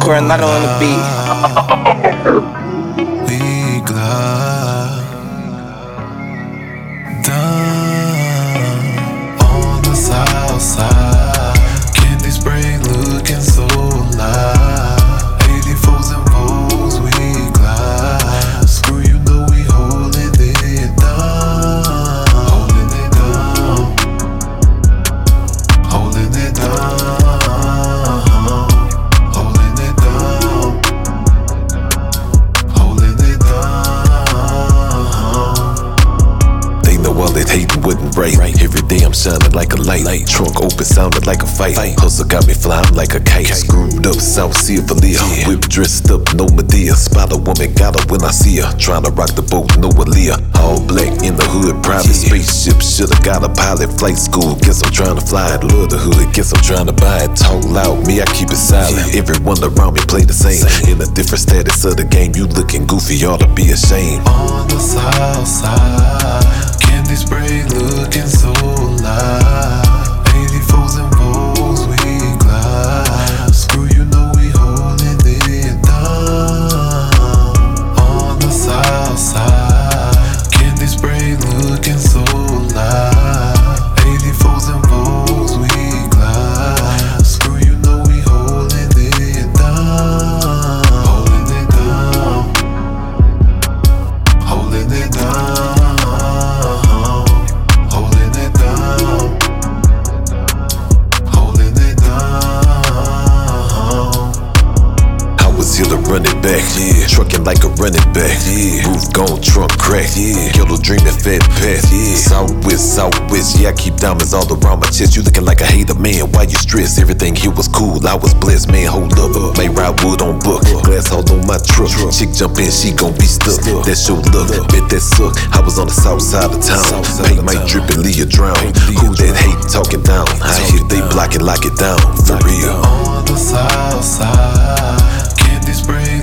Coronado on the beat. We glide down on the south side. Candy spray looking so live. 84s and Vogues, we glide. Screw you know we holding it down. Holding it down. Holding it down. Hating wouldn't right. Every day I'm shining like a light. Trunk open, sounded like a fight. Hustle got me flying like a kite. Screwed up, South Sea Valia. Whip dressed up, no Medea. Spot a woman, got her when I see her. Tryna rock the boat, no Aaliyah. All black in the hood, private spaceship. Shoulda got a pilot, flight school. Guess I'm tryna fly it, love the hood. Guess I'm tryna buy it, talk loud. Me, I keep it silent. Everyone around me play the same. In a different status of the game, you looking goofy, ought to be ashamed. On the south side, candy spray looking so live. 84s and Vogues, we glide. Screw you know we holding it down. On the south side, candy spray looking so live. 84s and Vogues, we glide. Screw you know we holding it down. Holding it down. Holding it down. To run it back, trucking like a running back, roof gone, trunk crack, Ghetto dreaming, fat path, Southwest, I keep diamonds all around my chest. You looking like a hater, man, why you stressed? Everything here was cool, I was blessed, man, hold up. May ride wood on book, glass hold on my truck. Chick jump in, she gon' be stuck. That's your luck, bet that suck. I was on the south side of town, paint might drip and leave you drown. Who that hate talking down? I hear they block it, lock it down, for real. On the south side, candy spray